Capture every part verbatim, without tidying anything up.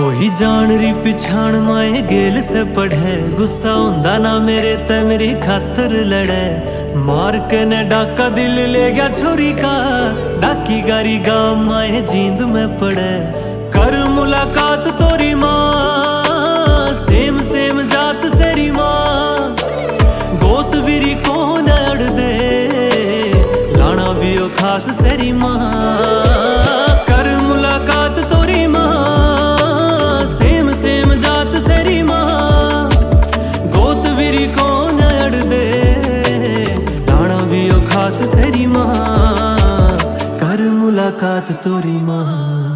कोई जान री पिछाण माए गेल से पढ़े, गुस्सा होंदा ना मेरे ते मेरी खातर लड़े। मार के ने डाका दिल ले गया छोरी का, डाकी गारी गाँव माए जींद में पड़े। कर मुलाकात तोरी माँ, सेम सेम जात सेरी माँ। गोत बीरी कौन अड़ दे, लाना भी ओ खास सेरी माँ। कर मुलाकात तोरी माँ, सेम सेम जात सेरी माँ। गोत बीरी कौन अड़ दे, लाना भी ओ खास सेरी माँ। कर मुलाकात तोरी माँ।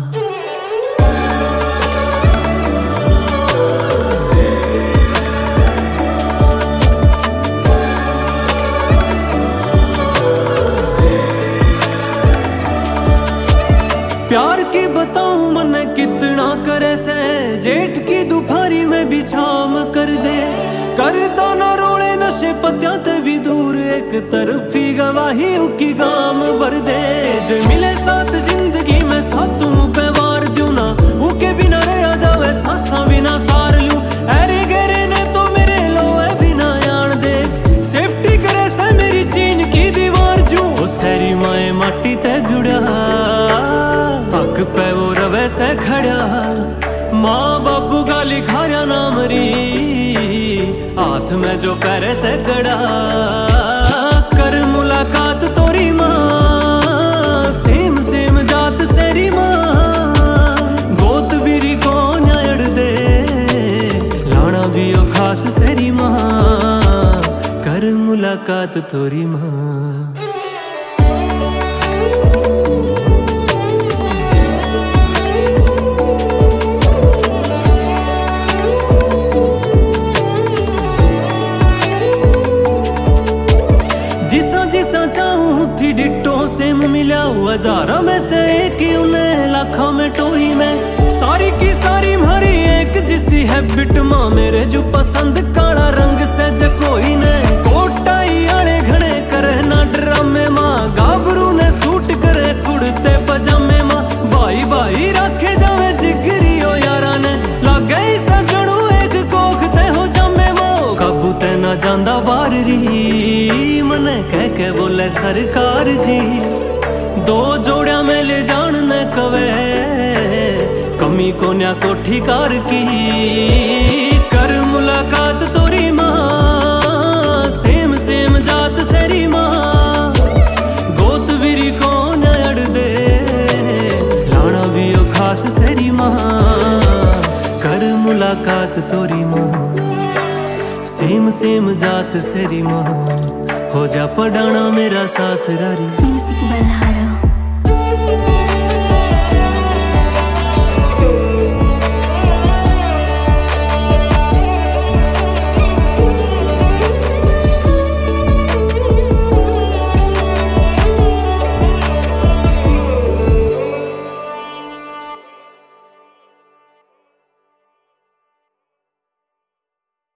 प्यार की बताऊं मन कितना करे से, जेठ की दोपहरी में भी छाम कर दे। कर दो ना रोले नशे पत्तियां ते भी दूर, एक तरफी गवाही की गाम भर दे। जो मिले साथ जिंदगी में सातों पे वार दूं ना, उके बिना रह जावे सांसा बिना सार लूं। अरे गहरे ने तो मेरे लोए बिना यान दे, सेफ्टी करे से मेरी चीन की दीवार जू। ओ सैरी माए माटी ते जुड़ा, हक पे वो रवे से खड़ा। माँ बाबू का लिखाया नाम री, हाथ में जो पैरे से गड़ा। कर मुलाकात तोरी माँ, सेम सेम जात सेरी माँ। गोत बीरी कौन अड़ दे, लाना भी ओ खास सेरी माँ। कर मुलाकात तोरी माँ। जिसा जिसा चाहूं थी डिट्टो सेम मिला, हजारा में से एक ही उन्हें लाखों में टोही में। सारी की सारी मारी एक जिसी हैबिट माँ, मेरे जो पसंद काला रंग से जकोई ने। कोटाई आले घने करे ना ड्रामे माँ, गाबरू ने सूट करे कुड़ते पजामे माँ। भाई भाई रखे जावे जिगरी ओ यारा ने, लागे ही सजनू एक कोख ते हो जमे माँ। काबू ते ना जांदा बार री, मने कह के बोले सरकार जी। दो जोड़िया में ले जान ने कवे, कमी को न्या कोठी कार की। कर मुलाकात तोरी माँ, सेम सेम जात सेरी माँ। गोत बीरी कौन अड़ दे, लाना भी ओ खास सेरी माँ। कर मुलाकात तोरी माँ, सेम सेम जात सेरी माँ। हो जा पढ़ाना मेरा सासरारी। म्यूजिक बल्हारी।